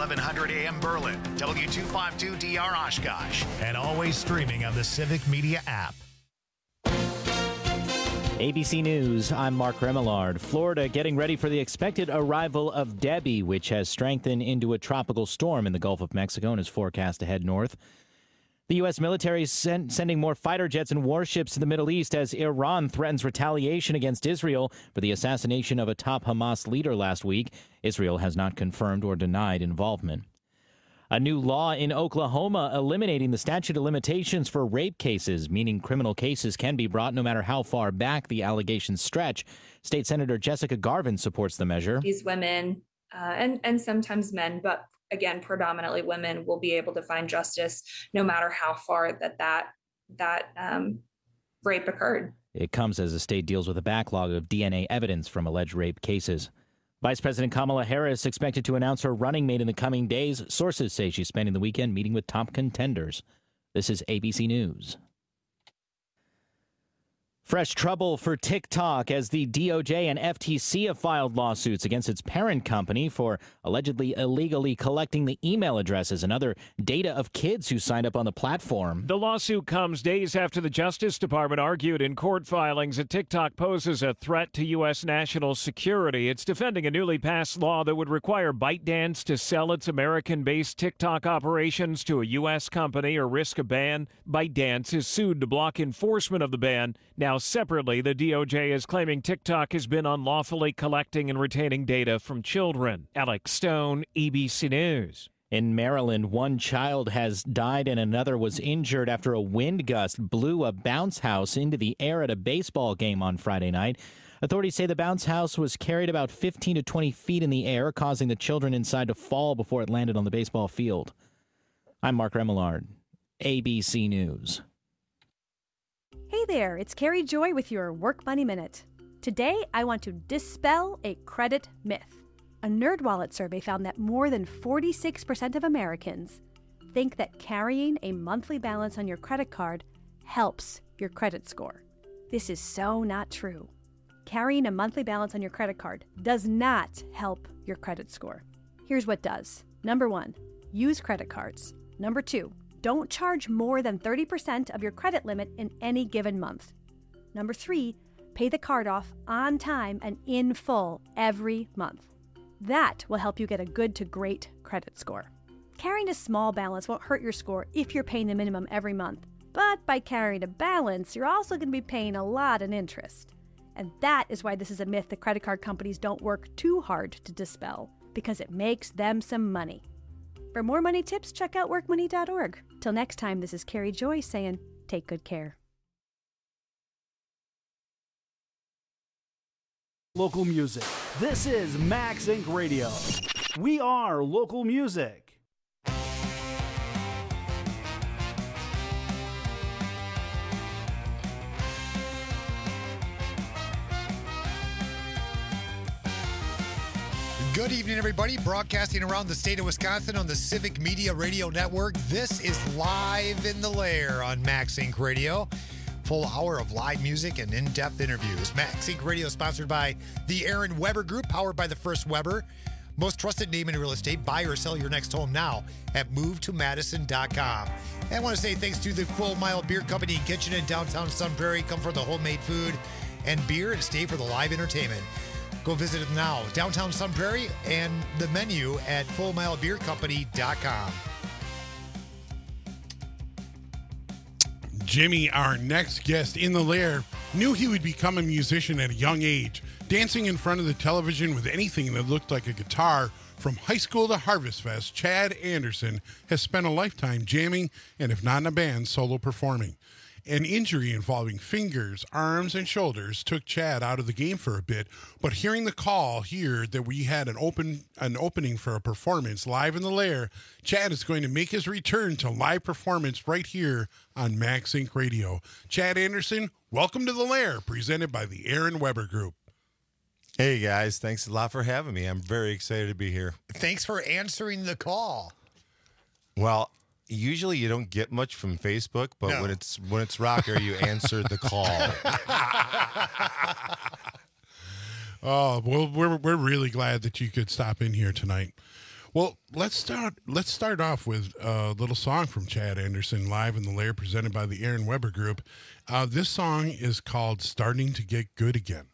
1100 AM Berlin, W252DR Oshkosh, and always streaming on the Civic Media app. ABC News, I'm Mark Remillard. Florida getting ready for the expected arrival of Debbie, which has strengthened into a tropical storm in the Gulf of Mexico and is forecast to head north. The U.S. military is sending more fighter jets and warships to the Middle East as Iran threatens retaliation against Israel for the assassination of a top Hamas leader last week. Israel has not confirmed or denied involvement. A new law in Oklahoma eliminating the statute of limitations for rape cases, meaning criminal cases can be brought no matter how far back the allegations stretch. State Senator Jessica Garvin supports the measure. These women and sometimes men, but again, predominantly women, will be able to find justice no matter how far that rape occurred. It comes as the state deals with a backlog of DNA evidence from alleged rape cases. Vice President Kamala Harris expected to announce her running mate in the coming days. Sources say she's spending the weekend meeting with top contenders. This is ABC News. Fresh trouble for TikTok as the DOJ and FTC have filed lawsuits against its parent company for allegedly illegally collecting the email addresses and other data of kids who signed up on the platform. The lawsuit comes days after the Justice Department argued in court filings that TikTok poses a threat to U.S. national security. It's defending a newly passed law that would require ByteDance to sell its American-based TikTok operations to a U.S. company or risk a ban. ByteDance is sued to block enforcement of the ban. Now, separately, the DOJ is claiming TikTok has been unlawfully collecting and retaining data from children. Alex Stone, ABC News. In Maryland, one child has died and another was injured after a wind gust blew a bounce house into the air at a baseball game on Friday night. Authorities say the bounce house was carried about 15 to 20 feet in the air, causing the children inside to fall before it landed on the baseball field. I'm Mark Remillard, ABC News. Hey there, it's Carrie Joy with your Work Money Minute. Today, I want to dispel a credit myth. A NerdWallet survey found that more than 46% of Americans think that carrying a monthly balance on your credit card helps your credit score. This is so not true. Carrying a monthly balance on your credit card does not help your credit score. Here's what does. Number 1, use credit cards. Number 2, don't charge more than 30% of your credit limit in any given month. Number 3, pay the card off on time and in full every month. That will help you get a good to great credit score. Carrying a small balance won't hurt your score if you're paying the minimum every month. But by carrying a balance, you're also going to be paying a lot in interest. And that is why this is a myth the credit card companies don't work too hard to dispel, because it makes them some money. For more money tips, check out workmoney.org. Till next time, this is Carrie Joy saying, take good care. Local music. This is Max Inc. Radio. We are local music. Good evening, everybody. Broadcasting around the state of Wisconsin on the Civic Media Radio Network. This is Live in the Lair on Max Inc. Radio. Full hour of live music and in-depth interviews. Max Inc. Radio is sponsored by the Aaron Weber Group, powered by the First Weber. Most trusted name in real estate. Buy or sell your next home now at movetomadison.com. And I want to say thanks to the Full Mile Beer Company and Kitchen in downtown Sun Prairie. Come for the homemade food and beer and stay for the live entertainment. Go visit it now, downtown Sun Prairie, and the menu at fullmilebeercompany.com. Jimmy, our next guest in the lair, knew he would become a musician at a young age, dancing in front of the television with anything that looked like a guitar. From high school to Harvest Fest, Chad Anderson has spent a lifetime jamming and, if not in a band, solo performing. An injury involving fingers, arms, and shoulders took Chad out of the game for a bit, but hearing the call here that we had an opening for a performance live in the lair, Chad is going to make his return to live performance right here on Max Inc. Radio. Chad Anderson, welcome to the lair, presented by the Aaron Weber Group. Hey, guys. Thanks a lot for having me. I'm very excited to be here. Thanks for answering the call. Well, usually you don't get much from Facebook, but no. when it's Rocker, you answer the call. Oh, well, we're really glad that you could stop in here tonight. Well, let's start off with a little song from Chad Anderson, Live in the Lair, presented by the Aaron Weber Group. This song is called Starting to Get Good Again.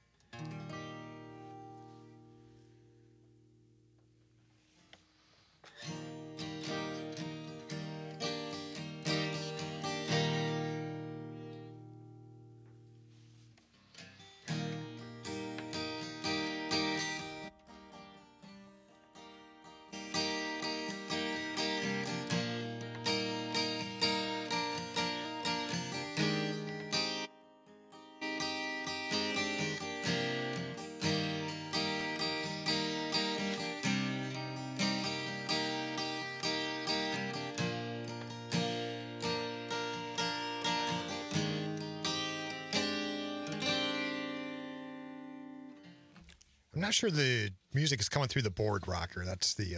I'm not sure the music is coming through the board, Rocker. That's the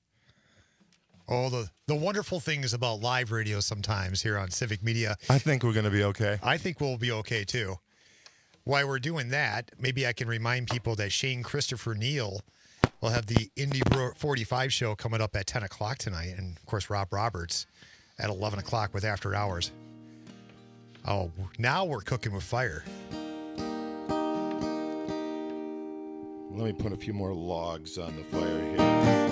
the wonderful things about live radio sometimes here on Civic Media. I think we're going to be okay. I think we'll be okay, too. While we're doing that, maybe I can remind people that Shane Christopher Neal will have the Indy 45 show coming up at 10 o'clock tonight. And, of course, Rob Roberts at 11 o'clock with After Hours. Oh, now we're cooking with fire. Let me put a few more logs on the fire here.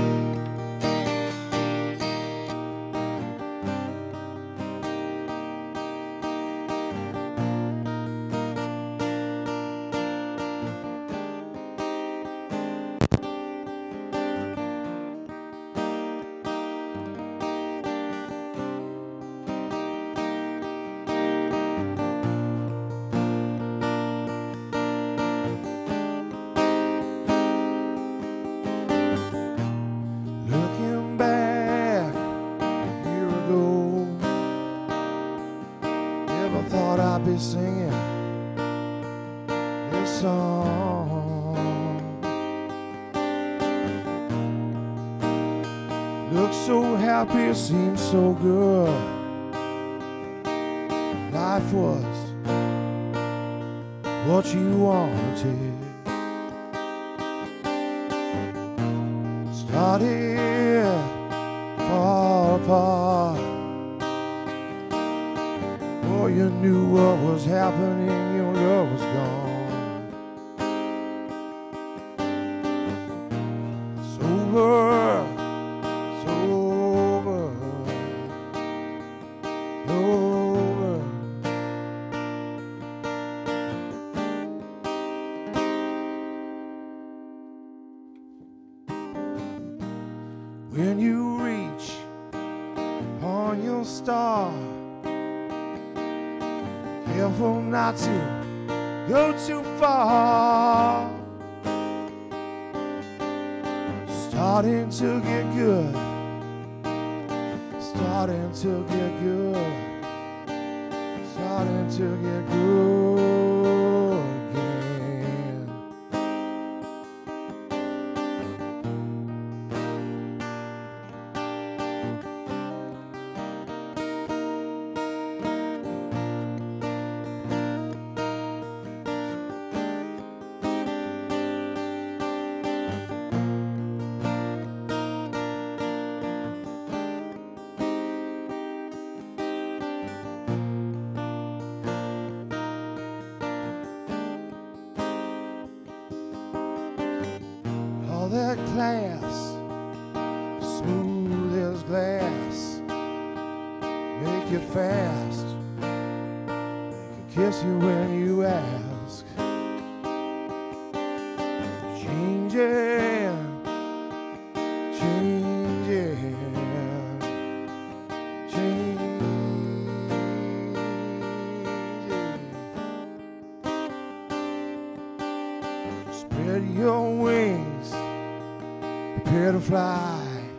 Singing this song. Look so happy, seems so good. Life was what you wanted. Started far apart. Before you knew what was happening, your love was gone. It's over, it's over, over. When you reach on your star, careful not to go too far. Starting to get good. Starting to get good. Starting to get good again. All that class, smooth as glass, make it fast, make a kiss you when you ask. Changing, changing, changing. Spread your wings, prepare to fly.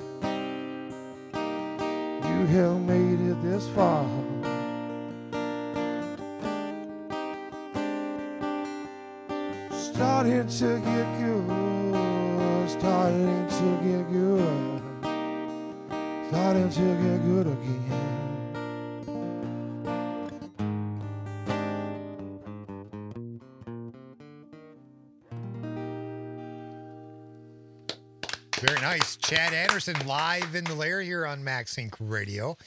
You have made it this far. Starting to get good, starting to get good, starting to get good again. Very nice. Nice. Chad Anderson live in the lair here on Max Inc. Radio.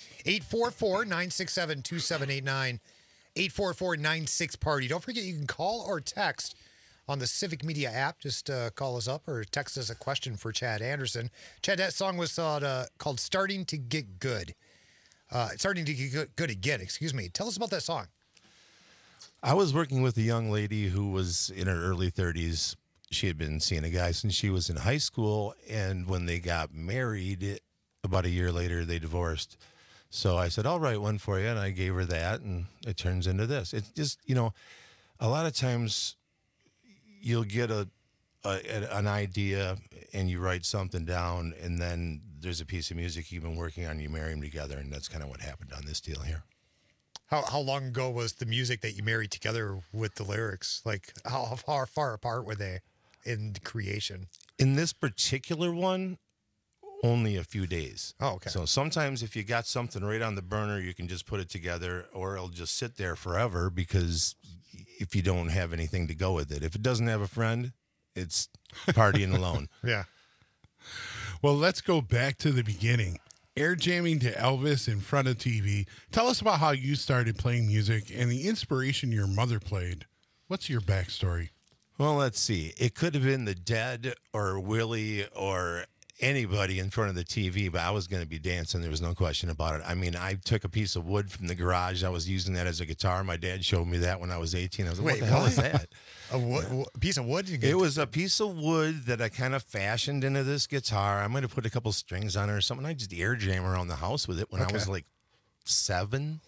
844-967-2789. 844-96-PARTY. Don't forget you can call or text on the Civic Media app. Just call us up or text us a question for Chad Anderson. Chad, that song was called Starting to Get Good. Starting to Get Good Again, excuse me. Tell us about that song. I was working with a young lady who was in her early 30s. She had been seeing a guy since she was in high school, and when they got married, about a year later, they divorced. So I said, I'll write one for you, and I gave her that, and it turns into this. It's just, you know, a lot of times you'll get an idea, and you write something down, and then there's a piece of music you've been working on, you marry them together, and that's kind of what happened on this deal here. How long ago was the music that you married together with the lyrics? Like, how far apart were they in creation? In this particular one, only a few days. Oh, okay. So sometimes if you got something right on the burner, you can just put it together, or it'll just sit there forever because if you don't have anything to go with it. If it doesn't have a friend, it's partying alone. Yeah. Well, let's go back to the beginning. Air jamming to Elvis in front of TV. Tell us about how you started playing music and the inspiration your mother played. What's your backstory? Well, let's see. It could have been the Dead or Willie or anybody in front of the TV, but I was going to be dancing. There was no question about it. I mean, I took a piece of wood from the garage. I was using that as a guitar. My dad showed me that when I was 18. I was like, what the hell is that? A piece of wood? It was a piece of wood that I kind of fashioned into this guitar. I might have put a couple strings on it or something. I just air jam around the house with it when I was like 7.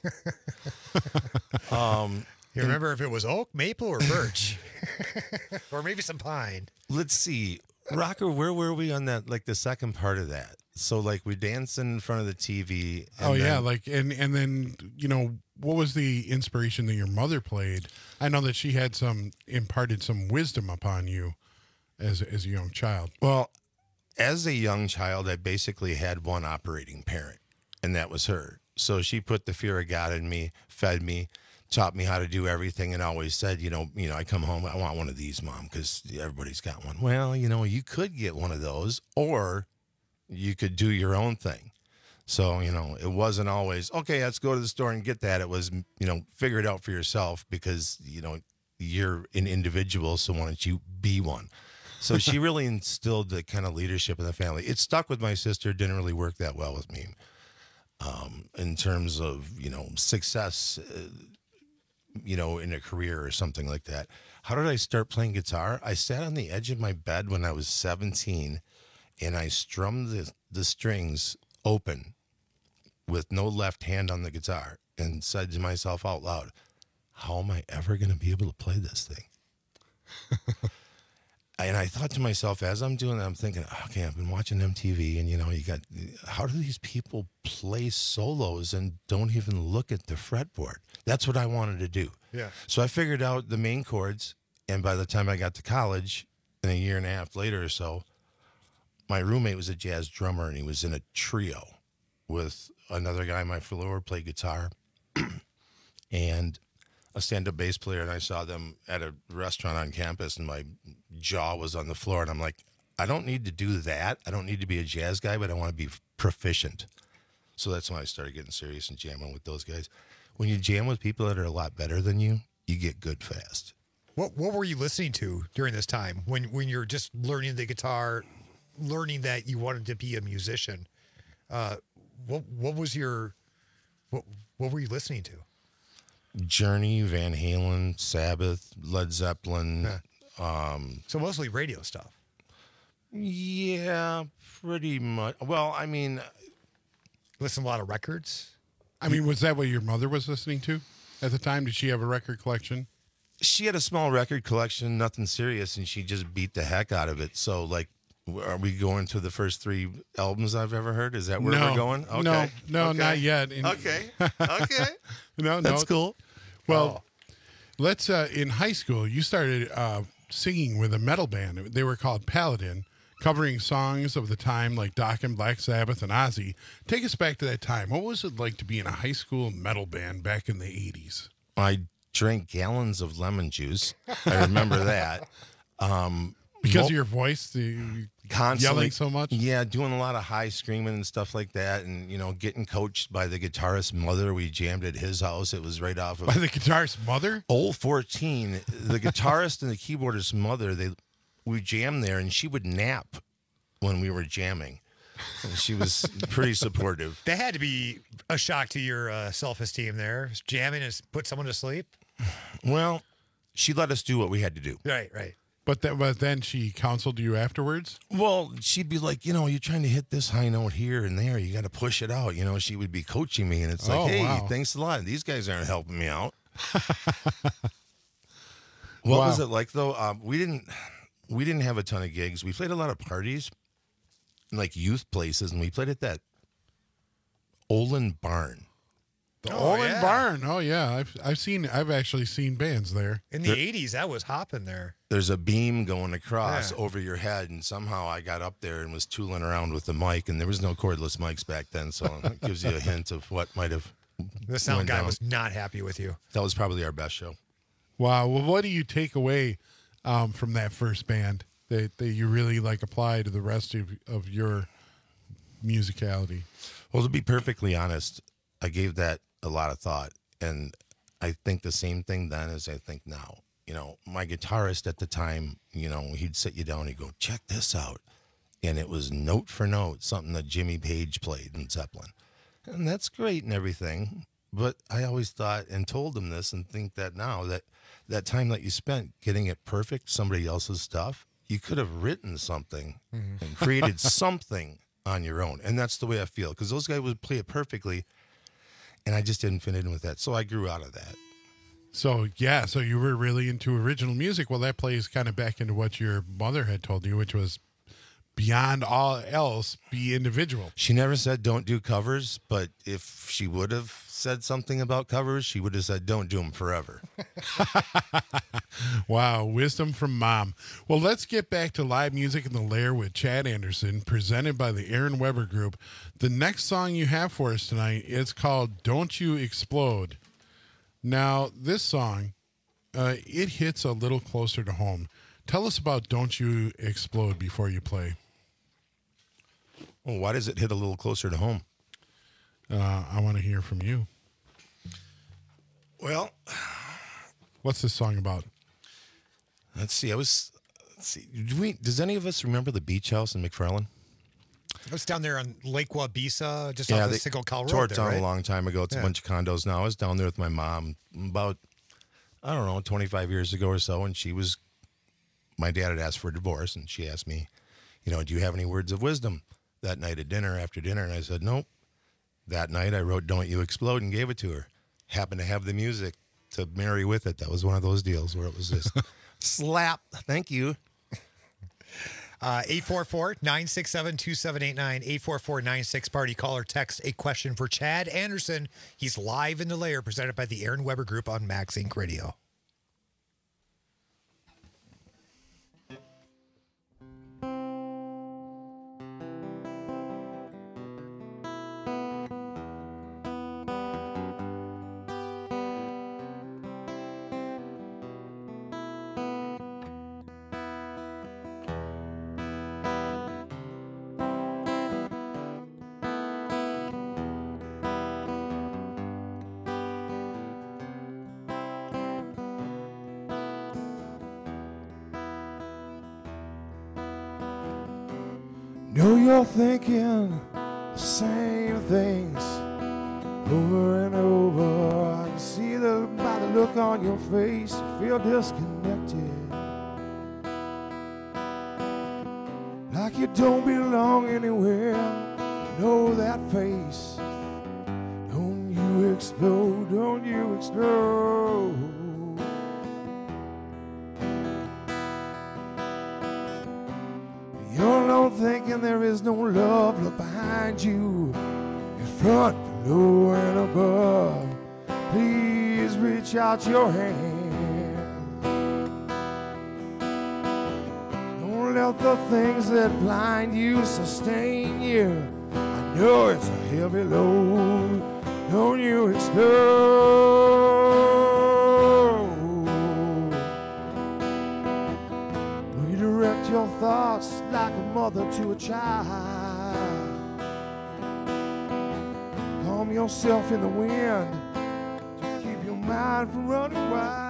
You remember if it was oak, maple, or birch? Or maybe some pine. Let's see. Rocker, where were we on that, like the second part of that? So like we danced in front of the TV. And then, you know, what was the inspiration that your mother played? I know that she had imparted some wisdom upon you as a young child. Well, as a young child, I basically had one operating parent, and that was her. So she put the fear of God in me, fed me, taught me how to do everything, and always said, you know, I come home, I want one of these, Mom, because everybody's got one. Well, you know, you could get one of those, or you could do your own thing. So, you know, it wasn't always, okay, let's go to the store and get that. It was, you know, figure it out for yourself because, you know, you're an individual, so why don't you be one? So she really instilled the kind of leadership in the family. It stuck with my sister, didn't really work that well with me in terms of, you know, success, you know, in a career or something like that. How did I start playing guitar? I sat on the edge of my bed when I was 17 and I strummed the strings open with no left hand on the guitar and said to myself out loud, how am I ever going to be able to play this thing? And I thought to myself, as I'm doing that, I'm thinking, okay, I've been watching MTV and, you know, how do these people play solos and don't even look at the fretboard? That's what I wanted to do. Yeah. So I figured out the main chords. And by the time I got to college, and a year and a half later or so, my roommate was a jazz drummer and he was in a trio with another guy, my floor, played guitar, and a stand-up bass player, and I saw them at a restaurant on campus, and my jaw was on the floor, and I'm like, I don't need to do that. I don't need to be a jazz guy, but I want to be proficient. So that's when I started getting serious and jamming with those guys. When you jam with people that are a lot better than you, you get good fast. What were you listening to during this time when you're just learning the guitar, learning that you wanted to be a musician? What were you listening to? Journey, Van Halen, Sabbath, Led Zeppelin. So mostly radio stuff. Yeah, pretty much. Well, I mean, listen to a lot of records. I mean, was that what your mother was listening to at the time? Did she have a record collection? She had a small record collection, nothing serious, and she just beat the heck out of it. So, like, are we going to the first 3 albums I've ever heard? Is that where we're going? Okay. No, okay. Not yet. Okay. No, that's cool. Well, let's. In high school, you started singing with a metal band. They were called Paladin, covering songs of the time like Dokken, Black Sabbath, and Ozzy. Take us back to that time. What was it like to be in a high school metal band back in the 80s? I drank gallons of lemon juice. I remember that. Because of your voice? You Constantly yelling so much. Yeah, doing a lot of high screaming and stuff like that, and getting coached by the guitarist's mother. We jammed at his house. It was right off of By the guitarist's mother? Old 14. The guitarist and the keyboardist's mother, we jammed there, and she would nap when we were jamming. And she was pretty supportive. That had to be a shock to your self-esteem there. Jamming and put someone to sleep. Well, she let us do what we had to do. Right. But then she counseled you afterwards? Well, she'd be like, you're trying to hit this high note here and there. You got to push it out. She would be coaching me, and it's like, hey, wow. Thanks a lot. These guys aren't helping me out. What was it like, though? We didn't have a ton of gigs. We played a lot of parties, like youth places, and we played at that Olin Barn. The Olin Barn. Oh yeah, I've actually seen bands there. In the 80s, that was hopping there. There's a beam going across over your head, and somehow I got up there and was tooling around with the mic, and there was no cordless mics back then, so it gives you a hint of what might have. The sound guy was not happy with you. That was probably our best show. Wow. Well, what do you take away from that first band that you really apply to the rest of your musicality? Well, to be perfectly honest, I gave that a lot of thought, and I think the same thing then as I think now. My guitarist at the time, he'd sit you down and he'd go, check this out. And it was note for note, something that Jimmy Page played in Zeppelin. And that's great and everything. But I always thought and told him this and think that now that time that you spent getting it perfect, somebody else's stuff, you could have written something and created something on your own. And that's the way I feel, because those guys would play it perfectly. And I just didn't fit in with that. So I grew out of that. So you were really into original music. Well, that plays kind of back into what your mother had told you, which was beyond all else, be individual. She never said don't do covers, but if she would have said something about covers, she would have said don't do them forever. Wow, wisdom from mom. Well, let's get back to live music in the Lair with Chad Anderson, presented by the Aaron Weber Group. The next song you have for us tonight is called Don't You Explode. Now, this song, it hits a little closer to home. Tell us about Don't You Explode before you play. Well, why does it hit a little closer to home? I want to hear from you. Well, what's this song about? Let's see. Does any of us remember the beach house in McFarland? It was down there on Lake Wabisa, just off the Single Cal Road. Tore it there, down right? a long time ago. It's a bunch of condos now. I was down there with my mom about, 25 years ago or so, and my dad had asked for a divorce, and she asked me, do you have any words of wisdom that night at dinner, after dinner? And I said, nope. That night I wrote Don't You Explode and gave it to her. Happened to have the music to marry with it. That was one of those deals where it was just slap. Thank you. 844-967-2789, 844-96-PARTY. Call or text a question for Chad Anderson. He's live in the Lair, presented by the Aaron Weber Group on Max Inc. Radio. Know you're thinking the same things over and over. I can see by the look on your face, you feel disconnected, like you don't belong anywhere. Know that face. Don't you explode, don't you explode. You're alone thinking there is no love. Look behind you, in front, below, and above. Please reach out your hand. Don't let the things that blind you sustain you. I know it's a heavy load. Don't you explode. Redirect your thoughts like a mother to a child. Calm yourself in the wind to keep your mind from running wild.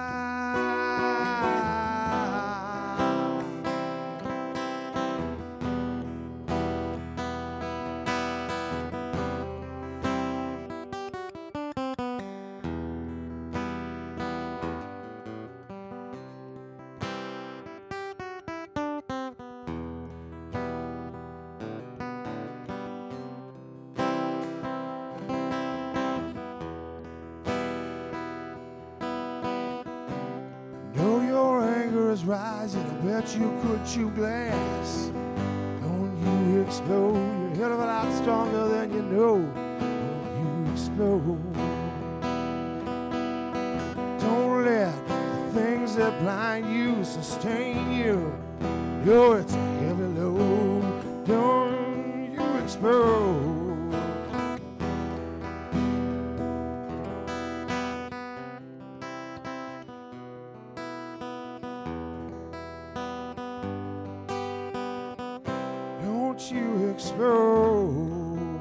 Rising, I bet you could chew glass. Don't you explode, you're a hell of a lot stronger than you know. Don't you explode. Don't let the things that blind you sustain you. Yo, it's a heavy load. Don't you explode. You explode.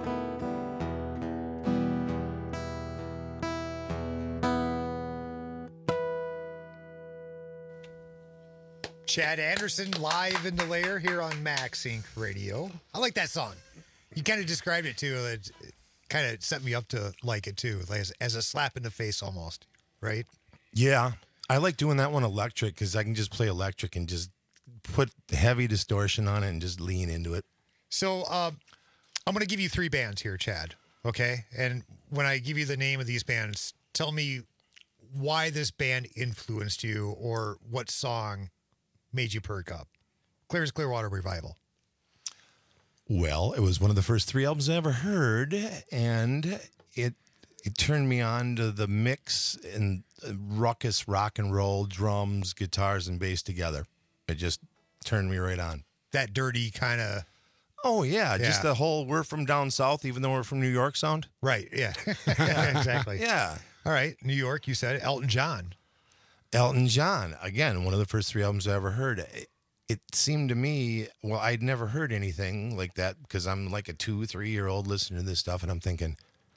Chad Anderson live in the lair here on Max Inc. Radio. I like that song. You kind of described it too. It kind of set me up to like it too, like as a slap in the face almost, right? Yeah. I like doing that one electric because I can just play electric and just put heavy distortion on it and just lean into it. So I'm going to give you 3 bands here, Chad, okay? And when I give you the name of these bands, tell me why this band influenced you or what song made you perk up. Clear as Clearwater Revival. Well, it was one of the first 3 albums I ever heard, and it turned me on to the mix and ruckus rock and roll, drums, guitars, and bass together. It just turned me right on. That dirty kind of... Oh, yeah. Just the whole we're from down south, even though we're from New York sound. Right, yeah. Exactly. Yeah. All right, New York, you said Elton John. Elton John, again, one of the first 3 albums I ever heard. It seemed to me, well, I'd never heard anything like that because I'm like a 2-3-year-old listening to this stuff, and I'm thinking,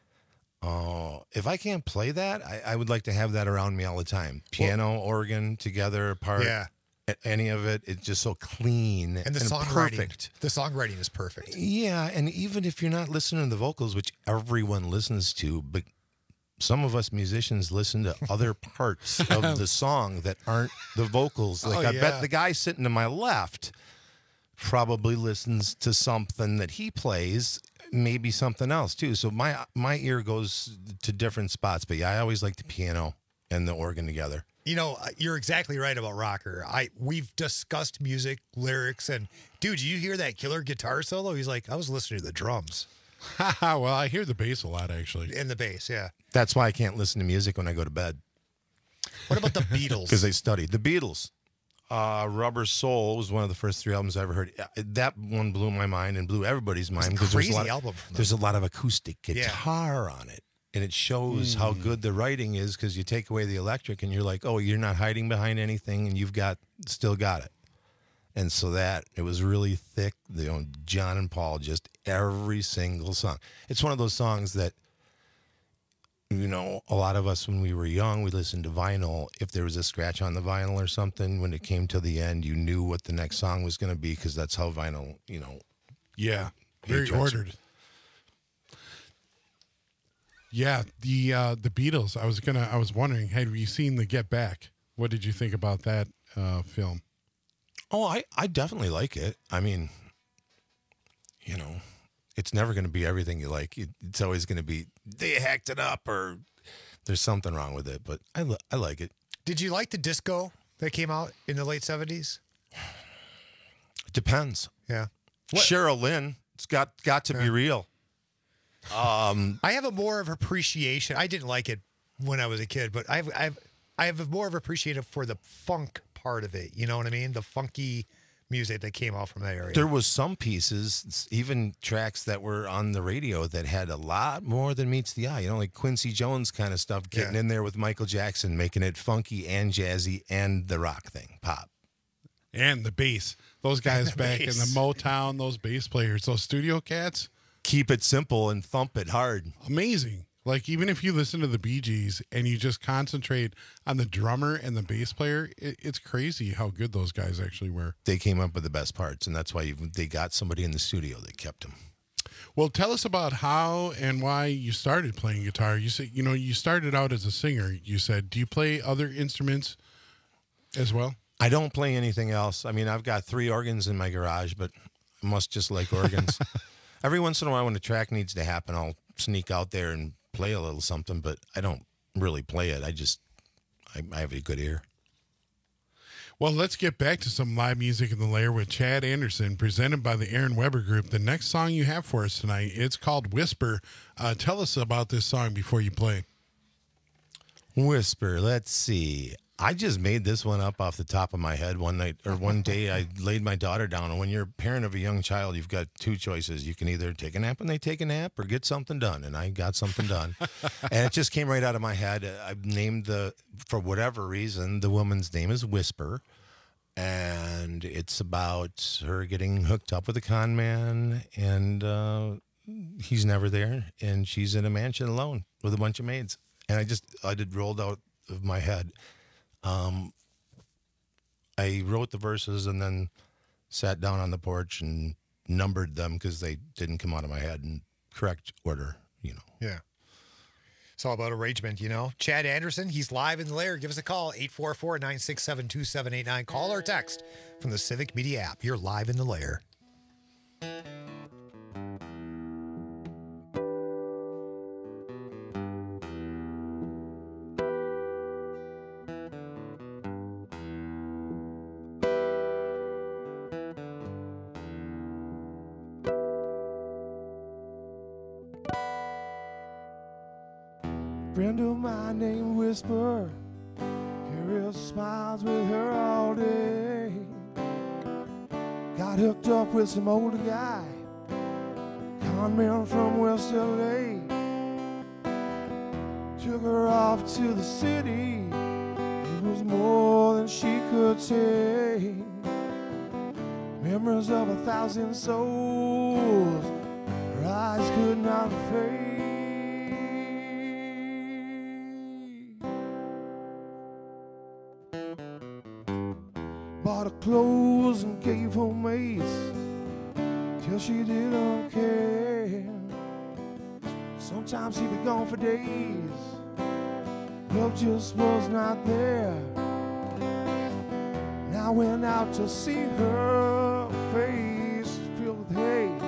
oh, if I can't play that, I would like to have that around me all the time. Piano, organ, together, apart. Yeah. Any of it, it's just so clean and the songwriting. Perfect. The songwriting is perfect. Yeah, and even if you're not listening to the vocals, which everyone listens to, but some of us musicians listen to other parts of the song that aren't the vocals. Like I bet the guy sitting to my left probably listens to something that he plays, maybe something else too. So my ear goes to different spots. But yeah, I always like the piano and the organ together. You know, you're exactly right about Rocker. We've discussed music, lyrics, and dude, you hear that killer guitar solo? He's like, I was listening to the drums. Well, I hear the bass a lot, actually. And the bass, yeah. That's why I can't listen to music when I go to bed. What about the Beatles? Because they studied. The Beatles. Rubber Soul was one of the first 3 albums I ever heard. That one blew my mind and blew everybody's mind because there's a lot of acoustic guitar on it. And it shows how good the writing is because you take away the electric and you're like, oh, you're not hiding behind anything and you've still got it. And so it was really thick. John and Paul, just every single song. It's one of those songs that, a lot of us when we were young, we listened to vinyl. If there was a scratch on the vinyl or something, when it came to the end, you knew what the next song was going to be because that's how vinyl, Yeah, very ordered. Yeah, the Beatles. I was wondering, have you seen the Get Back? What did you think about that film? Oh, I definitely like it. I mean, it's never going to be everything you like. It's always going to be they hacked it up or there's something wrong with it. But I like it. Did you like the disco that came out in the late 70s? It depends. Yeah. Cheryl Lynn. It's got to be real. I have a more of appreciation. I didn't like it when I was a kid, but I have more of appreciation for the funk part of it. You know what I mean? The funky music that came out from that area. There was some pieces, even tracks that were on the radio that had a lot more than meets the eye. Like Quincy Jones kind of stuff, getting in there with Michael Jackson, making it funky and jazzy and the rock thing, pop. And the bass. Those guys back in the Bass. Motown, those bass players, those studio cats. Keep it simple and thump it hard. Amazing. Like, even if you listen to the Bee Gees and you just concentrate on the drummer and the bass player, it's crazy how good those guys actually were. They came up with the best parts, and that's why they got somebody in the studio that kept them. Well, tell us about how and why you started playing guitar. You said, you started out as a singer. You said, do you play other instruments as well? I don't play anything else. I mean, I've got 3 organs in my garage, but I must just like organs. Every once in a while when the track needs to happen, I'll sneak out there and play a little something, but I don't really play it. I have a good ear. Well, let's get back to some live music in the lair with Chad Anderson, presented by the Aaron Weber Group. The next song you have for us tonight, it's called Whisper. Tell us about this song before you play. Whisper, let's see. I just made this one up off the top of my head one night or one day. I laid my daughter down, and when you're a parent of a young child, you've got 2 choices. You can either take a nap when they take a nap or get something done, and I got something done. And it just came right out of my head. I've named for whatever reason, the woman's name is Whisper, and it's about her getting hooked up with a con man, and he's never there, and she's in a mansion alone with a bunch of maids. And I did rolled out of my head. I wrote the verses and then sat down on the porch and numbered them because they didn't come out of my head in correct order, Yeah. It's all about arrangement, Chad Anderson, he's live in the lair. Give us a call, 844-967-2789. Call or text from the Civic Media app. You're live in the lair. Friend of mine named Whisper, Carol smiles with her all day. Got hooked up with some older guy, con man from West LA. Took her off to the city, it was more than she could take. Memories of 1,000 souls, her eyes could not fade. Bought her clothes and gave her mates till she didn't care. Sometimes she'd be gone for days, love just was not there. And I went out to see her face filled with haze.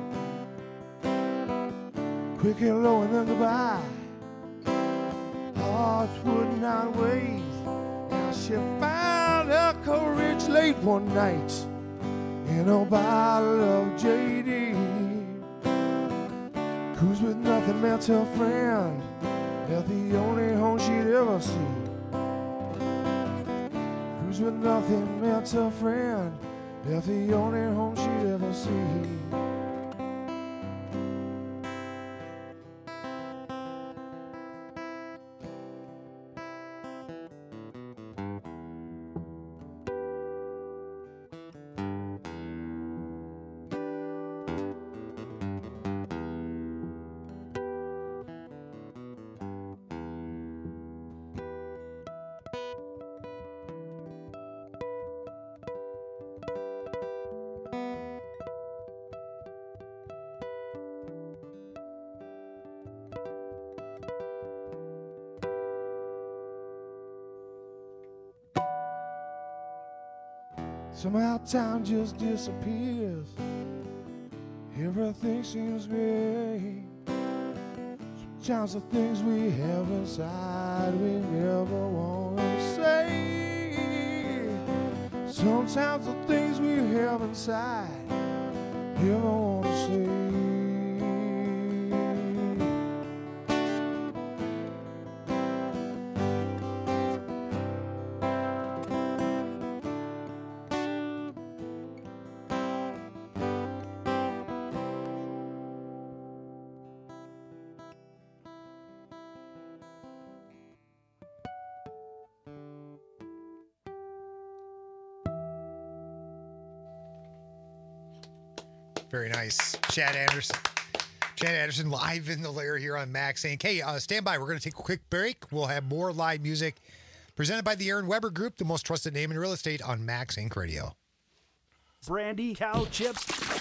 Quick hello and then goodbye, heart would not wait. Now she found her courage late one night in a bottle of JD. Cruise with nothing meant her friend, left the only home she'd ever see. Cruise with nothing meant her friend, left the only home she'd ever see. Somehow time just disappears, everything seems great. Sometimes the things we have inside we never want to say. Sometimes the things we have inside never want to say. Very nice. Chad Anderson live in the lair here on Max Inc. Hey, stand by. We're going to take a quick break. We'll have more live music presented by the Aaron Weber Group, the most trusted name in real estate on Max Inc. Radio. Brandy, cow chips,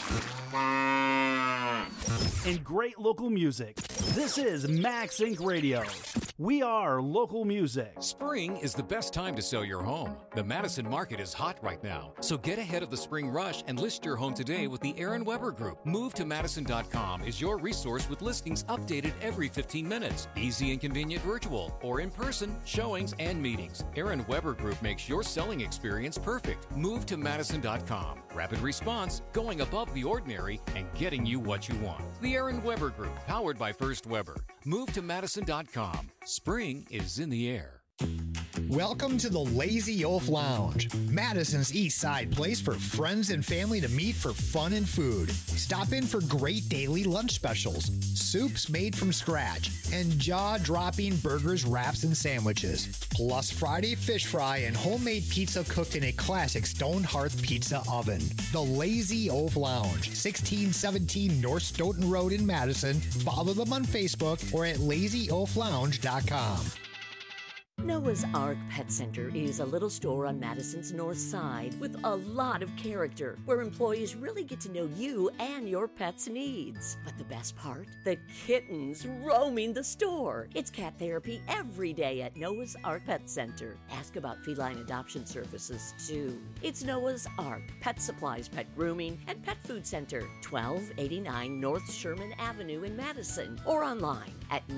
and great local music. This is Max Inc. Radio. We are local music. Spring is the best time to sell your home. The Madison market is hot right now, so get ahead of the spring rush and list your home today with the Aaron Weber Group. MoveToMadison.com is your resource with listings updated every 15 minutes. Easy and convenient virtual or in-person showings and meetings. Aaron Weber Group makes your selling experience perfect. MoveToMadison.com. Rapid response, going above the ordinary, and getting you what you want. The Aaron Weber Group, powered by First Weber. MoveToMadison.com. Spring is in the air. Welcome to the Lazy Oaf Lounge, Madison's East Side place for friends and family to meet for fun and food. Stop in for great daily lunch specials, soups made from scratch, and jaw-dropping burgers, wraps, and sandwiches. Plus Friday fish fry and homemade pizza cooked in a classic stone hearth pizza oven. The Lazy Oaf Lounge, 1617 North Stoughton Road in Madison. Follow them on Facebook or at lazyoaflounge.com. Noah's Ark Pet Center is a little store on Madison's north side with a lot of character, where employees really get to know you and your pet's needs. But the best part? The kittens roaming the store. It's cat therapy every day at Noah's Ark Pet Center. Ask about feline adoption services, too. It's Noah's Ark Pet Supplies, Pet Grooming, and Pet Food Center, 1289 North Sherman Avenue in Madison, or online at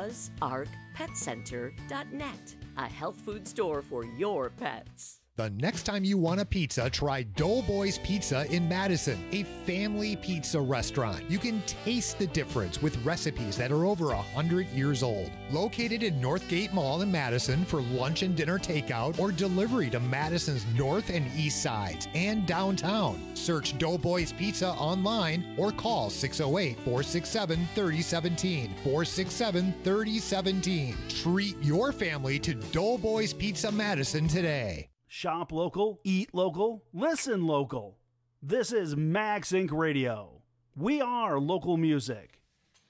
noahsarkpetcenter.net. A health food store for your pets. The next time you want a pizza, try Doughboys Pizza in Madison, a family pizza restaurant. You can taste the difference with recipes that are over 100 years old. Located in Northgate Mall in Madison for lunch and dinner takeout or delivery to Madison's north and east sides and downtown. Search Doughboys Pizza online or call 608-467-3017. 467-3017. Treat your family to Doughboys Pizza Madison today. Shop local, eat local, listen local. This is Max Inc. Radio. We are local music.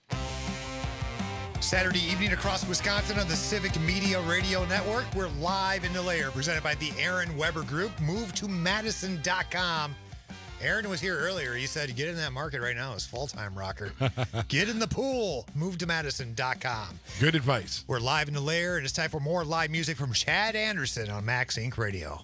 Saturday evening across Wisconsin on the Civic Media Radio Network. We're live in the lair, presented by the Aaron Weber Group. MoveToMadison.com. Aaron was here earlier. He said, get in that market right now. It's full-time rocker. Get in the pool. MoveToMadison.com. Good advice. We're live in the lair, and it's time for more live music from Chad Anderson on Max Inc. Radio.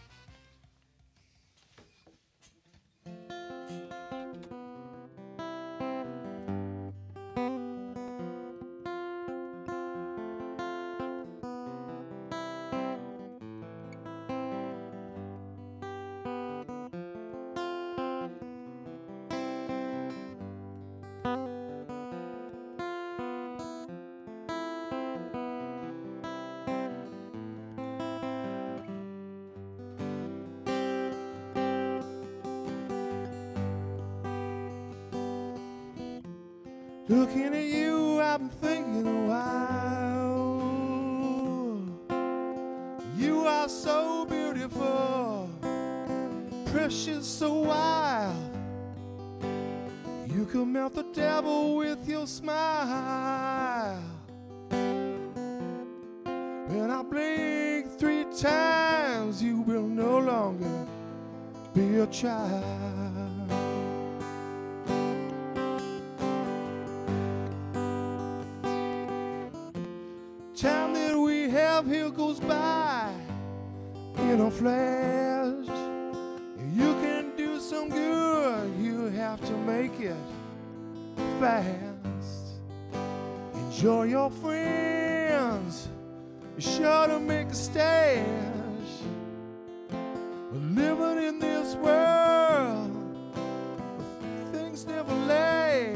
Looking at you, I've been thinking a while. You are so beautiful, precious, so wild. You could melt the devil with your smile. When I blink 3 times, you will no longer be a child. Time that we have here goes by in a flash. You can do some good, you have to make it fast. Enjoy your friends, be sure to make a stash. We're living in this world, things never last.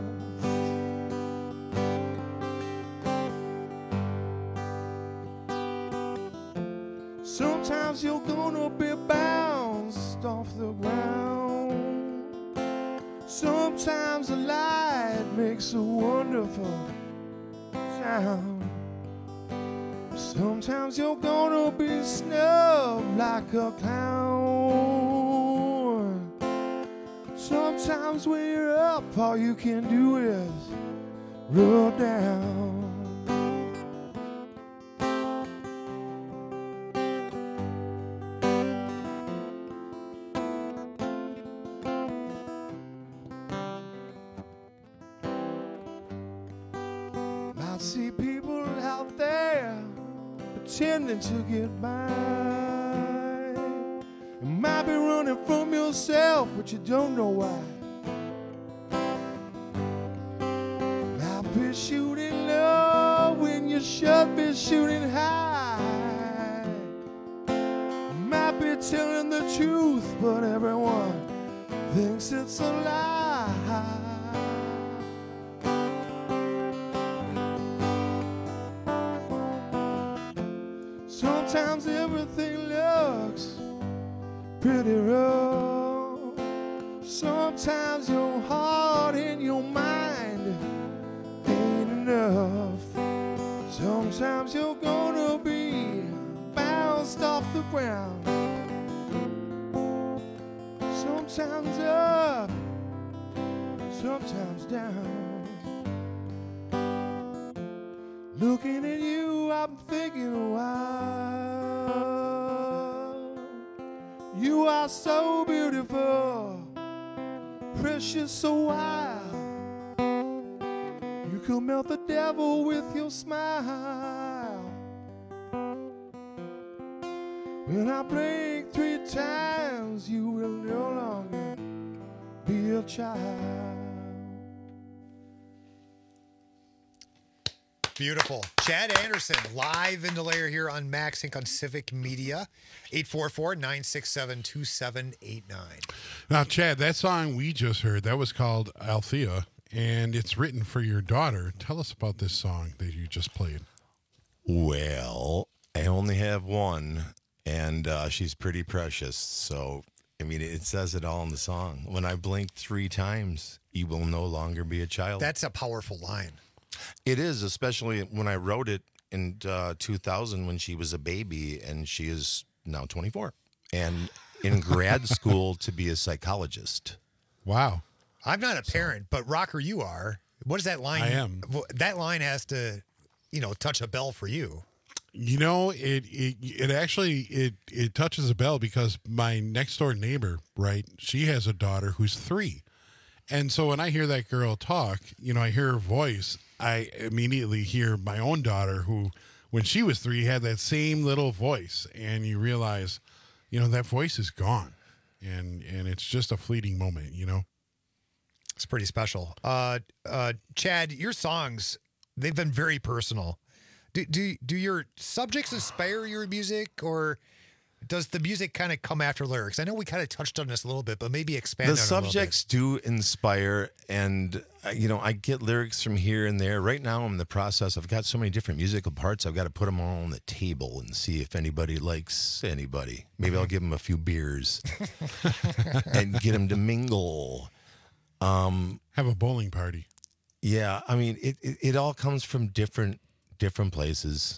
Sometimes you're gonna be bounced off the ground. Sometimes the light makes a wonderful sound. Sometimes you're gonna be snubbed like a clown. Sometimes Sometimes when you're up, all you can do is roll down. I see people out there pretending to get by. You might be running from yourself, but you don't know why. Might be shooting low when you should be shooting high. Might be telling the truth, but everyone thinks it's a lie. Sometimes everything looks pretty rough. Sometimes your heart and your mind ain't enough. Sometimes you're gonna be bounced off the ground. Sometimes up, sometimes down. Looking at you, I'm thinking a while. You are so beautiful, precious, so wild. You could melt the devil with your smile. When I blink 3 times, you will no longer be a child. Beautiful. Chad Anderson, live in the layer here on Max Inc. on Civic Media. 844-967-2789. Now, Chad, that song we just heard, that was called Althea, and it's written for your daughter. Tell us about this song that you just played. Well, I only have one, and she's pretty precious. So, I mean, it says it all in the song. When I blink 3 times, you will no longer be a child. That's a powerful line. It is, especially when I wrote it in 2000 when she was a baby, and she is now 24 and in grad school to be a psychologist. Wow. I'm not a parent, but Rocker, you are. What is that line? I am. That line has to, touch a bell for you. You know, it actually touches a bell because my next door neighbor, right, she has a daughter who's 3. And so when I hear that girl talk, I hear her voice, I immediately hear my own daughter who, when she was 3, had that same little voice. And you realize, that voice is gone. And it's just a fleeting moment, It's pretty special. Chad, your songs, they've been very personal. Do your subjects inspire your music, or does the music kind of come after lyrics? I know we kind of touched on this a little bit, but maybe expand on it a little bit. The subjects do inspire, and, I get lyrics from here and there. Right now, I'm in the process. I've got so many different musical parts. I've got to put them all on the table and see if anybody likes anybody. Maybe I'll give them a few beers and get them to mingle. Have a bowling party. Yeah, I mean, it all comes from different places.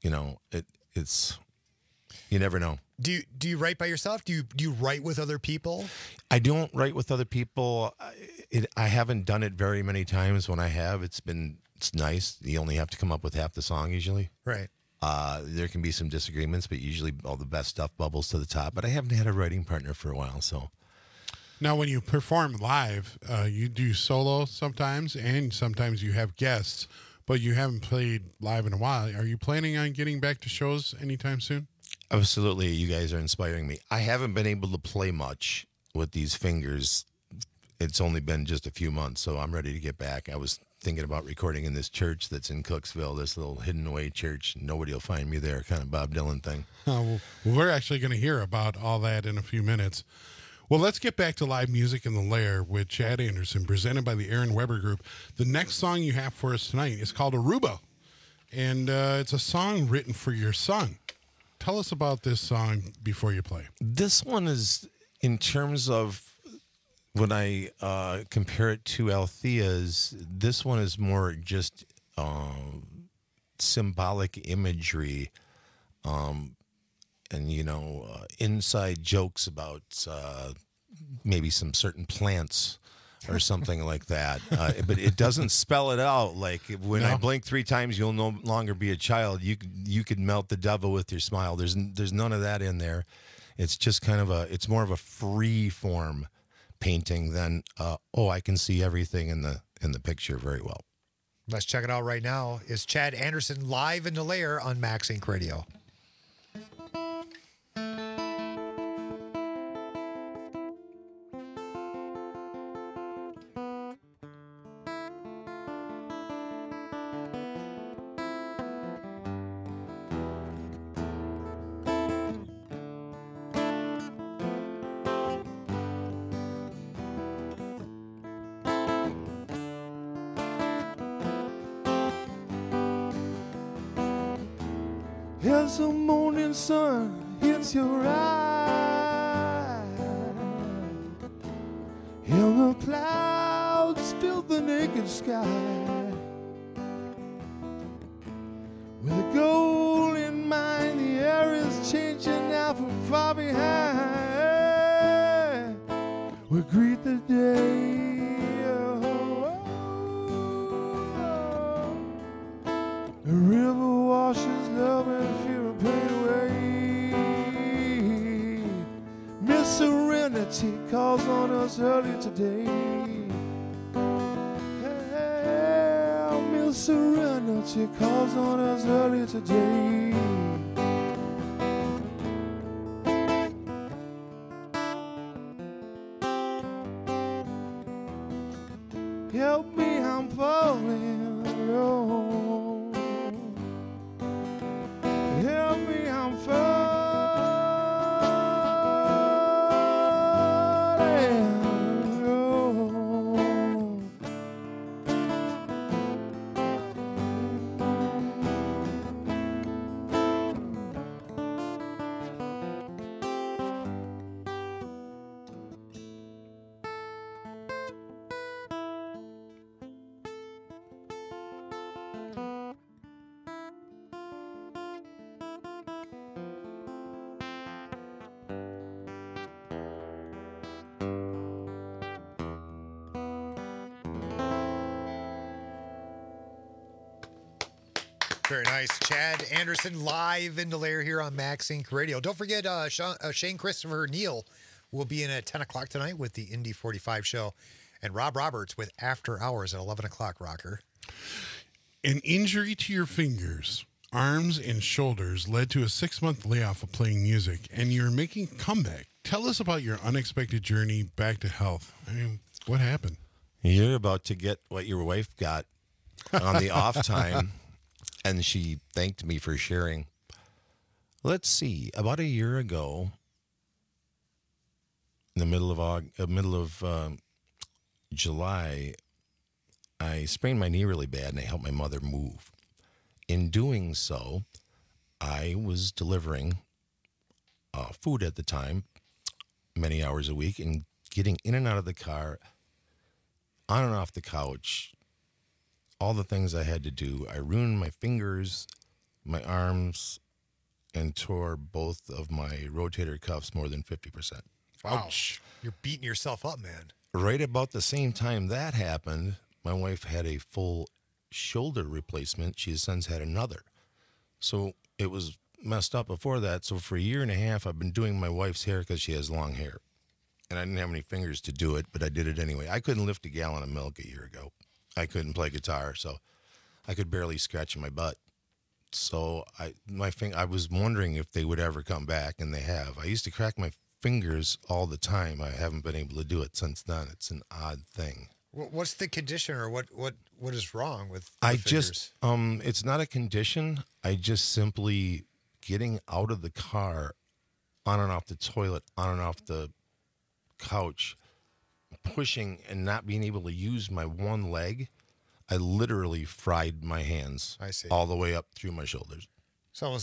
It's you never know. Do you write by yourself? Do you write with other people? I don't write with other people. I haven't done it very many times. When I have, it's nice. You only have to come up with half the song usually. Right. There can be some disagreements, but usually all the best stuff bubbles to the top. But I haven't had a writing partner for a while, so. Now, when you perform live, you do solo sometimes, and sometimes you have guests, but you haven't played live in a while. Are you planning on getting back to shows anytime soon? Absolutely. You guys are inspiring me. I haven't been able to play much with these fingers. It's only been just a few months, so I'm ready to get back. I was thinking about recording in this church that's in Cooksville, this little hidden away church. Nobody will find me there, kind of Bob Dylan thing. Well, we're actually going to hear about all that in a few minutes. Well, let's get back to live music in the lair with Chad Anderson, presented by the Aaron Weber Group. The next song you have for us tonight is called Aruba, and it's a song written for your son. Tell us about this song before you play. This one is, in terms of when I compare it to Althea's, this one is more just symbolic imagery and, inside jokes about maybe some certain plants or something like that. But it doesn't spell it out. Like when I blink 3 times, you'll no longer be a child. You could melt the devil with your smile. There's none of that in there. It's just kind of it's more of a free form painting than I can see everything in the picture very well. Let's check it out right now. Is Chad Anderson live in the lair on Max Inc. Radio. As the morning sun hits your eye, and the clouds fill the naked sky, with a goal in mind, the air is changing now from far behind. We greet the day. The river washes love and fear and pain away. Miss Serenity calls on us early today. Yeah, Miss Serenity calls on us early today. Help me, I'm falling alone. Help me, I'm falling alone. Very nice. Chad Anderson live in the lair here on Max Inc. Radio. Don't forget, Shane Christopher Neal will be in at 10 o'clock tonight with the Indy 45 show. And Rob Roberts with After Hours at 11 o'clock, Rocker. An injury to your fingers, arms, and shoulders led to a 6-month layoff of playing music, and you're making a comeback. Tell us about your unexpected journey back to health. I mean, what happened? You're about to get what your wife got on the off time, and she thanked me for sharing. Let's see. About a year ago, in the middle of July, I sprained my knee really bad, and I helped my mother move. In doing so, I was delivering food at the time, many hours a week, and getting in and out of the car, on and off the couch, all the things I had to do. I ruined my fingers, my arms, and tore both of my rotator cuffs more than 50%. Wow. Ouch. You're beating yourself up, man. Right about the same time that happened, my wife had a full shoulder replacement. She has since had another. So it was messed up before that. So for a year and a half, I've been doing my wife's hair because she has long hair. And I didn't have any fingers to do it, but I did it anyway. I couldn't lift a gallon of milk a year ago. I couldn't play guitar, so I could barely scratch my butt. So I was wondering if they would ever come back, and they have. I used to crack my fingers all the time. I haven't been able to do it since then. It's an odd thing. What's the condition, or what is wrong with the I fingers? just it's not a condition. I just simply getting out of the car, on and off the toilet, on and off the couch, pushing and not being able to use my one leg, I literally fried my hands. I see. All the way up through my shoulders. So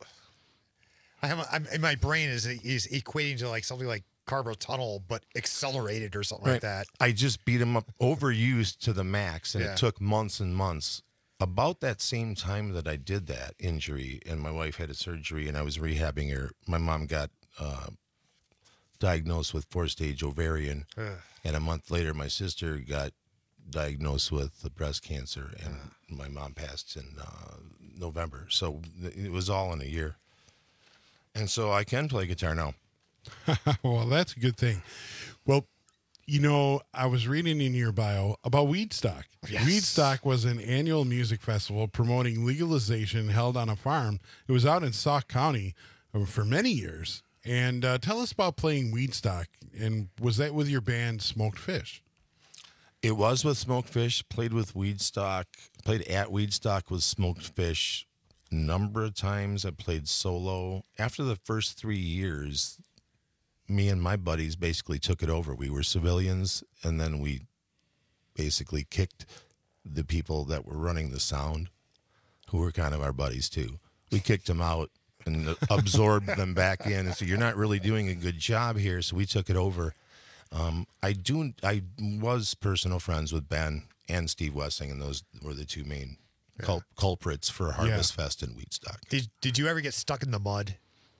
I'm in my brain is equating to like something like carpal tunnel, but accelerated or something like that. I just beat him up, overused to the max, and Yeah. it took months and months. About that same time that I did that injury, and my wife had a surgery, and I was rehabbing her, my mom got diagnosed with 4-stage ovarian. And a month later, my sister got diagnosed with breast cancer, and my mom passed in November. So it was all in a year. And so I can play guitar now. Well, that's a good thing. Well, you know, I was reading in your bio about Weedstock. Yes. Weedstock was an annual music festival promoting legalization held on a farm. It was out in Sauk County for many years. And tell us about playing Weedstock. And was that with your band Smoked Fish? It was with Smoked Fish. Played with Weedstock. Played at Weedstock with Smoked Fish a number of times. I played solo. After the first 3 years, me and my buddies basically took it over. We were civilians, and then we basically kicked the people that were running the sound, who were kind of our buddies too. We kicked them out and absorbed them back in. And so you're not really doing a good job here. So we took it over. I was personal friends with Ben and Steve Wessing, and those were the two main culprits for Harvest Fest and Weedstock. Did you ever get stuck in the mud?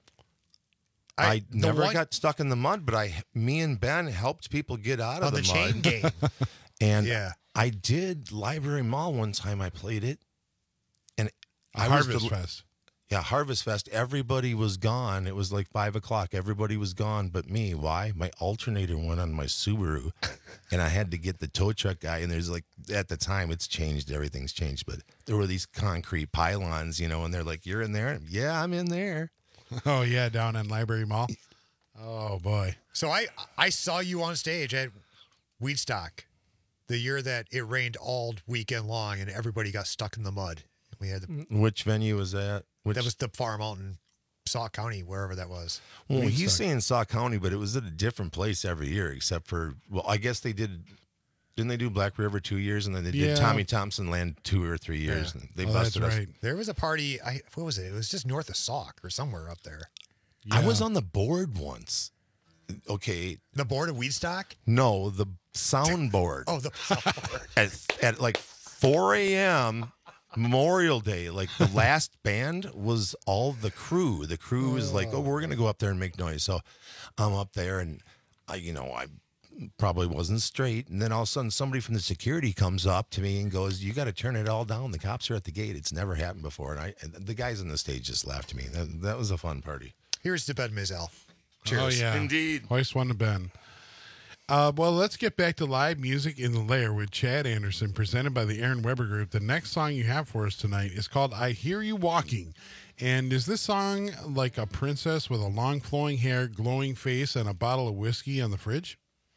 I never got stuck in the mud, but me and Ben helped people get out of the mud. Chain gang. And I did Library Mall one time. I played it. And Harvest Fest. Yeah, Harvest Fest. Everybody was gone. It was like 5 o'clock. Everybody was gone but me. Why? My alternator went on my Subaru, and I had to get the tow truck guy. And there's like, at the time, it's changed. Everything's changed. But there were these concrete pylons, you know, and they're like, "You're in there?" Yeah, I'm in there. Oh, yeah, down in Library Mall. Oh, boy. So I saw you on stage at Weedstock the year that it rained all weekend long and everybody got stuck in the mud. We had Which venue was that? That was the Far Mountain, Sauk County, wherever that was. Well, he's saying Sauk County, but it was at a different place every year, except for, well, I guess they did. Didn't they do Black River 2 years, and then they did Tommy Thompson Land 2 or 3 years? Yeah. And they busted us. Right. There was a party. What was it? It was just north of Sauk or somewhere up there. Yeah. I was on the board once. Okay, the board of Weedstock? No, the sound board. Oh, the sound board. at like 4 a.m. Memorial Day, like the last band was all the crew. The crew was like, "Oh, we're gonna go up there and make noise." So I'm up there, and I probably wasn't straight. And then all of a sudden, somebody from the security comes up to me and goes, "You got to turn it all down. The cops are at the gate." It's never happened before. And the guys on the stage just laughed at me. That was a fun party. Here's to Ben Mizell. Cheers. Oh, yeah. Indeed. Hoist one to Ben. Well, let's get back to live music in the Lair with Chad Anderson, presented by the Aaron Weber Group. The next song you have for us tonight is called I Hear You Walking. And is this song like a princess with a long flowing hair, glowing face, and a bottle of whiskey on the fridge?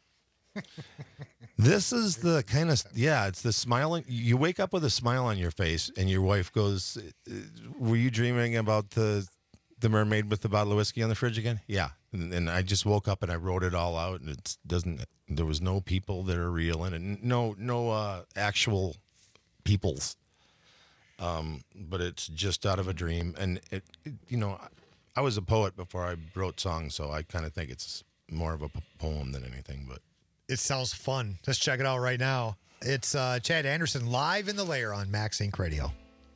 This is the kind of, it's the smiling. You wake up with a smile on your face, and your wife goes, "Were you dreaming about the mermaid with the bottle of whiskey on the fridge again?" Yeah. And I just woke up and I wrote it all out, and there was no people that are real in it. No actual peoples. But it's just out of a dream. And I was a poet before I wrote songs, so I kind of think it's more of a poem than anything, but it sounds fun. Let's check it out right now. It's Chad Anderson live in the Lair on Max Inc. Radio.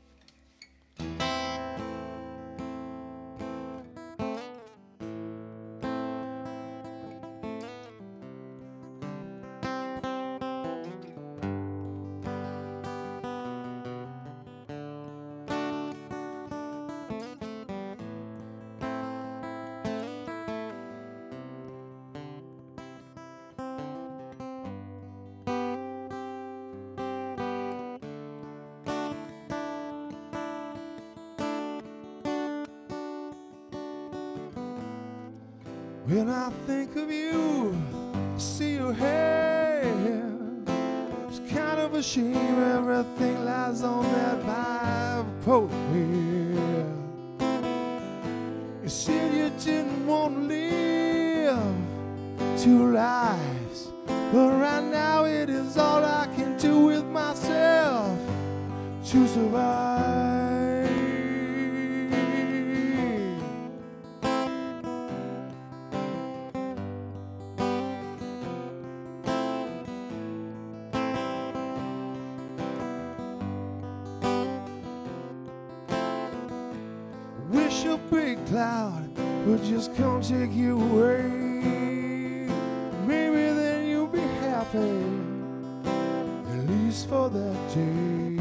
When I think of you, see your hair. It's kind of a shame everything lies on that bipolar. You said you didn't want to live 2 lives, but right now it is all I can do with myself to survive. Wish a big cloud would just come take you away. fame, at least for that day.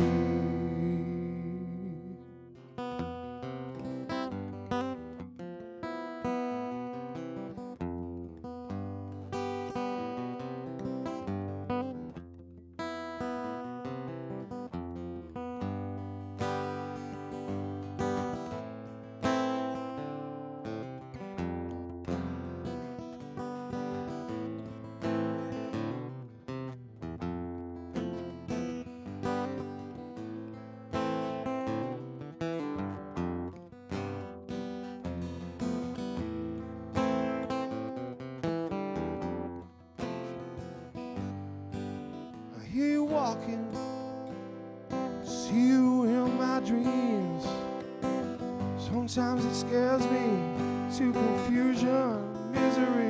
Hear you walking, see you in my dreams. Sometimes it scares me to confusion, misery.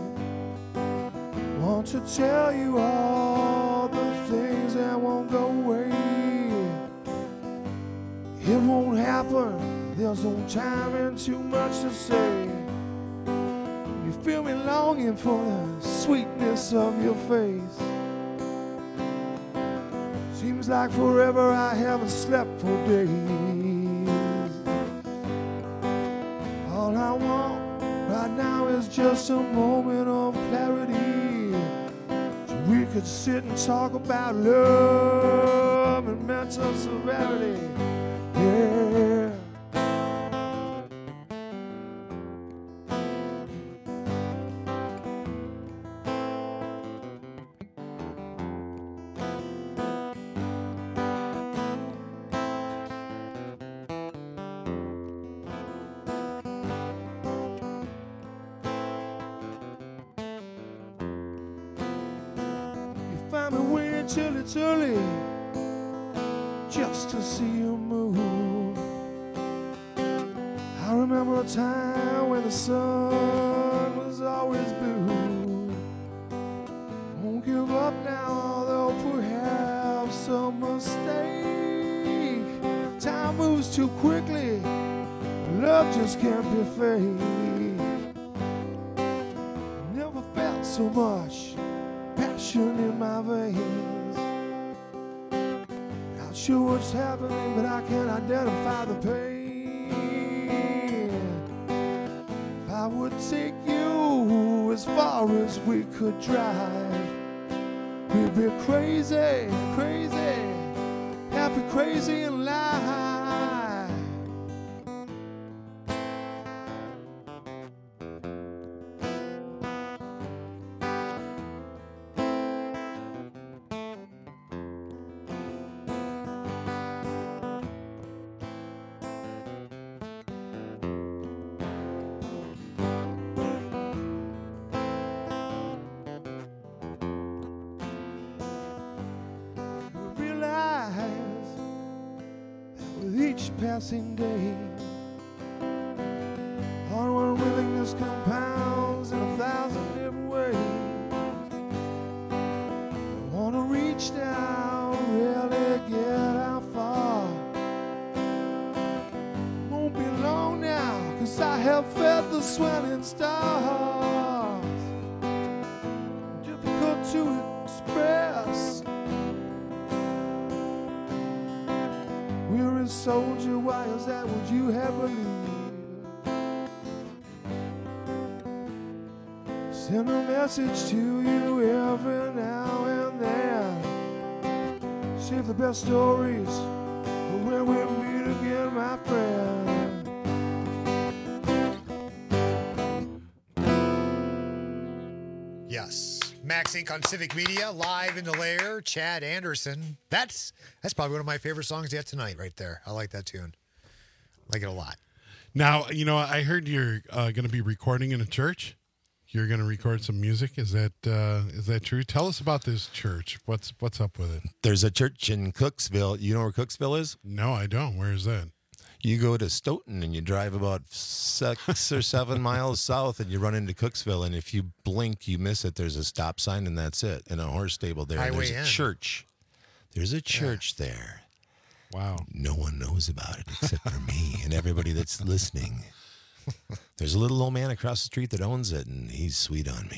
Want to tell you all the things that won't go away. It won't happen, there's no time and too much to say. You feel me longing for the sweetness of your face. Seems like forever I haven't slept for days. All I want right now is just a moment of clarity, so we could sit and talk about love and mental severity. Yeah. Find me waiting till it's early, just to see you move. I remember a time when the sun was always blue. Won't give up now, although perhaps a mistake. Time moves too quickly, love just can't be fake. Never felt so much passion in my veins. Not sure what's happening, but I can identify the pain. If I would take you as far as we could drive, we'd be crazy, crazy, happy, crazy, and live. Each passing day, unwillingness compounds in 1,000 different ways. I want to reach down, really get how far. Won't be long now, 'cause I have fed the swelling stars. Difficult to express. We're a soldier, why is that? Would you have believed? Send a message to you every now and then. Save the best stories for when we meet again, my friend. Yes. Max Inc. on Civic Media, live in the lair, Chad Anderson. That's probably one of my favorite songs yet tonight right there. I like that tune. I like it a lot. Now, I heard you're going to be recording in a church. You're going to record some music. Is that true? Tell us about this church. What's up with it? There's a church in Cooksville. You know where Cooksville is? No, I don't. Where is that? You go to Stoughton and you drive about 6 or 7 miles south and you run into Cooksville. And if you blink, you miss it. There's a stop sign and that's it. And a horse stable there. And there's a church. There's a church there. Wow. No one knows about it except for me and everybody that's listening. There's a little old man across the street that owns it, and he's sweet on me.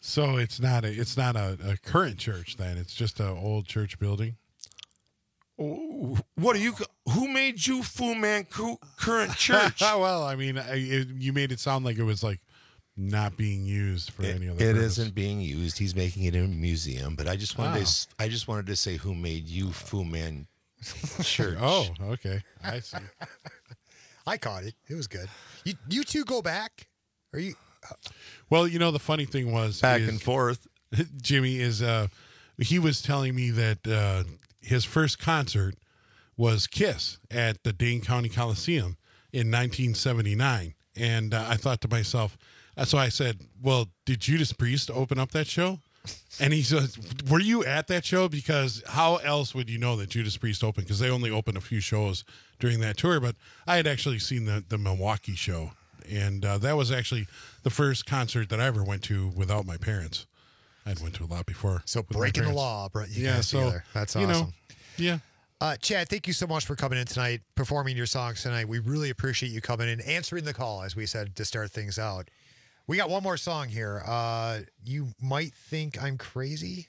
So it's not a current church then. It's just an old church building. What are you? Who made you Fu Manchu current church? Well, I mean, you made it sound like it was like not being used for any other. It purpose. isn't being used. He's making it in a museum. But I just wanted to say who made you Fu Man church. Oh, okay. I see. I caught it. It was good. You two go back? Are you? Well, the funny thing was back and forth. Jimmy is he was telling me that his first concert was Kiss at the Dane County Coliseum in 1979, and I thought to myself, so I said, "Well, did Judas Priest open up that show?" And he said, "Were you at that show? Because how else would you know that Judas Priest opened? Because they only opened a few shows during that tour. But I had actually seen the Milwaukee show, and that was actually the first concert that I ever went to without my parents. I'd went to a lot before. So breaking the law brought you guys together. That's awesome. Yeah. Chad, thank you so much for coming in tonight, performing your songs tonight. We really appreciate you coming in, answering the call, as we said, to start things out. We got one more song here. You Might Think I'm Crazy.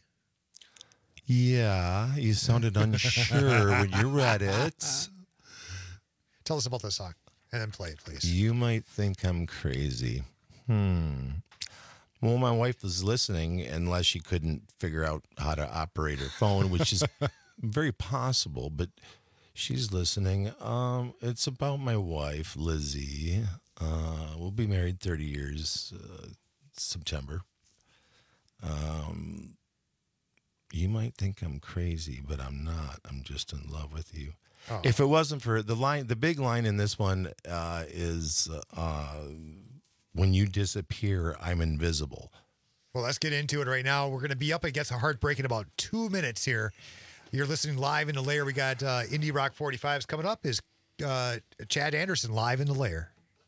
Yeah, you sounded unsure when you read it. Tell us about this song, and then play it, please. You might think I'm crazy. Well, my wife was listening, unless she couldn't figure out how to operate her phone, which is very possible, but she's listening. It's about my wife, Lizzie. We'll be married 30 years, September. You might think I'm crazy, but I'm not. I'm just in love with you. Oh. If it wasn't for the big line in this one is when you disappear, I'm invisible. Well, let's get into it right now. We're going to be up against a heartbreak in about 2 minutes here. You're listening live in the Lair. We got Indie Rock 45s coming up. Is Chad Anderson live in the Lair.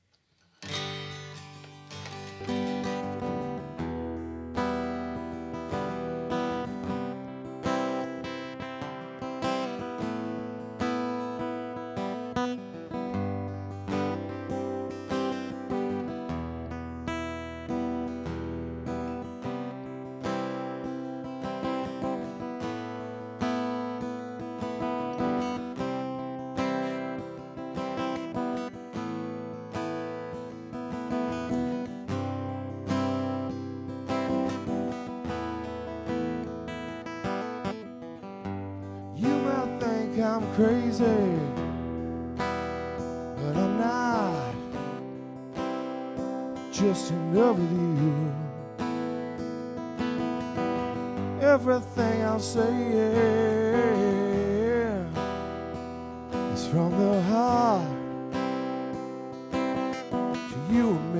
I'm crazy, but I'm not. Just in love with you. Everything I'll say is from the heart to you and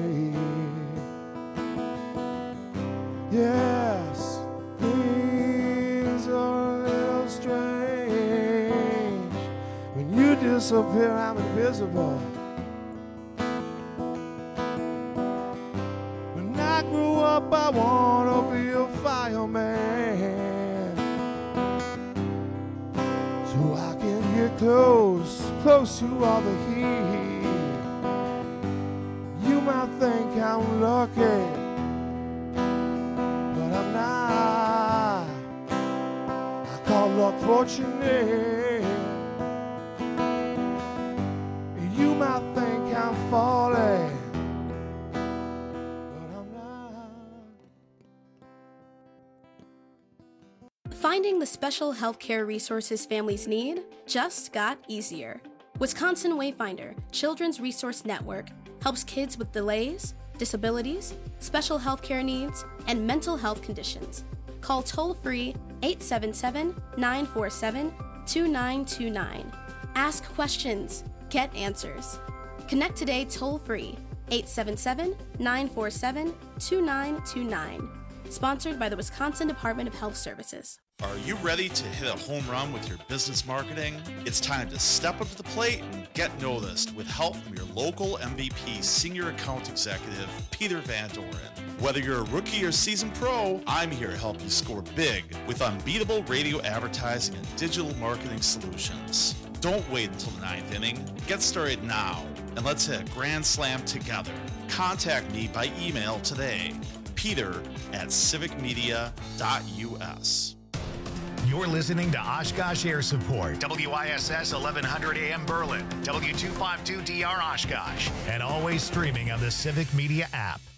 me. Yes, things are a little strange. When you disappear, I'm invisible. When I grow up, I wanna be a fireman, so I can get close to all the heat. You might think I'm lucky, but I'm not. I call luck fortunate. You might think I'm falling, but I'm not. Finding the special healthcare resources families need just got easier. Wisconsin Wayfinder Children's Resource Network helps kids with delays, disabilities, special healthcare needs, and mental health conditions. Call toll-free 877-947-2929. Ask questions. Get answers. Connect today toll-free 877-947-2929. Sponsored by the Wisconsin Department of Health Services. Are you ready to hit a home run with your business marketing? It's time to step up to the plate and get noticed with help from your local MVP Senior Account Executive, Peter Van Doren. Whether you're a rookie or seasoned pro, I'm here to help you score big with unbeatable radio advertising and digital marketing solutions. Don't wait until the ninth inning. Get started now, and let's hit a grand slam together. Contact me by email today, Peter at civicmedia.us. You're listening to Oshkosh Air Support, WISS 1100 AM Berlin, W252DR Oshkosh, and always streaming on the Civic Media app.